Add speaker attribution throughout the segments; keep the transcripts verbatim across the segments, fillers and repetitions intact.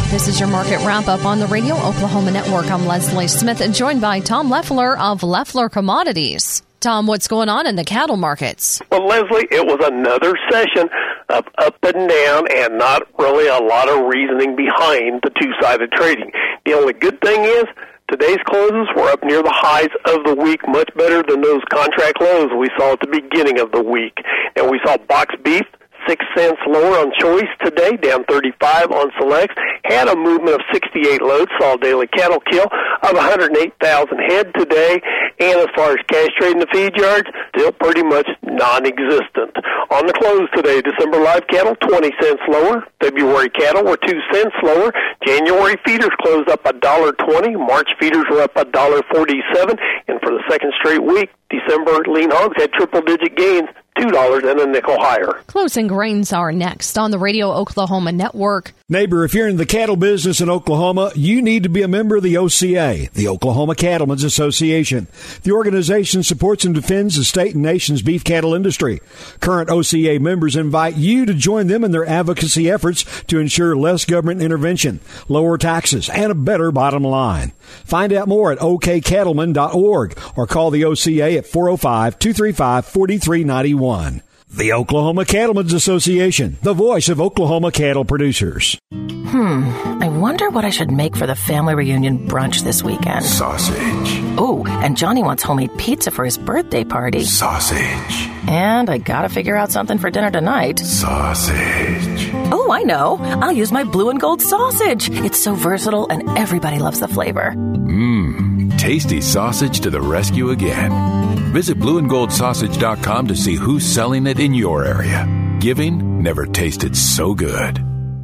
Speaker 1: This is your market wrap-up on the Radio Oklahoma Network. I'm Leslie Smith, and joined by Tom Leffler of Leffler Commodities. Tom, what's going on in the cattle markets?
Speaker 2: Well, Leslie, it was another session of up and down and not really a lot of reasoning behind the two-sided trading. The only good thing is today's closes were up near the highs of the week, much better than those contract lows we saw at the beginning of the week. And we saw box beef six cents lower on choice today, down thirty-five on selects. Had a movement of sixty-eight loads, saw a daily cattle kill of one hundred eight thousand head today. And as far as cash trade in the feed yards, still pretty much non-existent. On the close today, December live cattle, twenty cents lower. February cattle were two cents lower. January feeders closed up one dollar twenty. March feeders were up one dollar forty-seven. And for the second straight week, December lean hogs had triple-digit gains, two dollars and a nickel higher.
Speaker 1: Closing grains are next on the Radio Oklahoma Network.
Speaker 3: Neighbor, if you're in the cattle business in Oklahoma, you need to be a member of the O C A, the Oklahoma Cattlemen's Association. The organization supports and defends the state and nation's beef cattle industry. Current O C A members invite you to join them in their advocacy efforts to ensure less government intervention, lower taxes, and a better bottom line. Find out more at o k cattlemen dot org or call the O C A at four oh five, two three five, four three nine one. The Oklahoma Cattlemen's Association, the voice of Oklahoma cattle producers.
Speaker 4: Hmm, I wonder what I should make for the family reunion brunch this weekend.
Speaker 5: Sausage.
Speaker 4: Oh, and Johnny wants homemade pizza for his birthday party.
Speaker 5: Sausage.
Speaker 4: And I gotta figure out something for dinner tonight.
Speaker 5: Sausage.
Speaker 4: Oh, I know. I'll use my blue and gold sausage. It's so versatile and everybody loves the flavor.
Speaker 5: Mmm, tasty sausage to the rescue again. Visit blue and gold sausage dot com to see who's selling it in your area. Giving never tasted so good.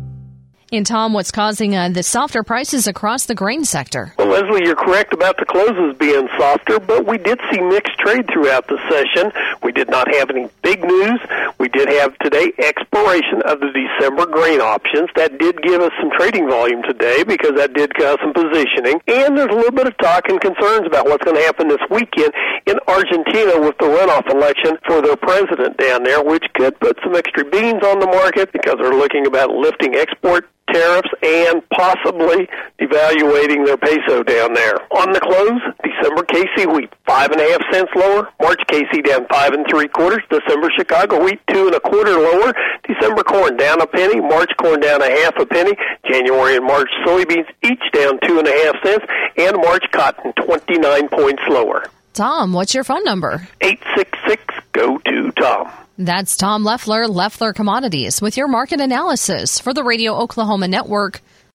Speaker 1: And Tom, what's causing uh, the softer prices across the grain sector?
Speaker 2: Well, Leslie, you're correct about the closes being softer, but we did see mixed trade throughout the session. We did not have any big news. We did have today expiration of the December grain options. That did give us some trading volume today because that did cause some positioning. And there's a little bit of talk and concerns about what's going to happen this weekend in Argentina with the runoff election for their president down there, which could put some extra beans on the market because they're looking about lifting export tariffs and possibly devaluating their peso down there. On the close, December K C wheat, five and a half cents lower. March K C down five and three quarters. December Chicago wheat, two and a quarter lower. December corn down a penny. March corn down a half a penny. January and March soybeans each down two and a half cents. And March cotton, twenty-nine points lower.
Speaker 1: Tom, what's your phone number?
Speaker 2: eight six six, G O two, Tom.
Speaker 1: That's Tom Leffler, Leffler Commodities, with your market analysis for the Radio Oklahoma Network.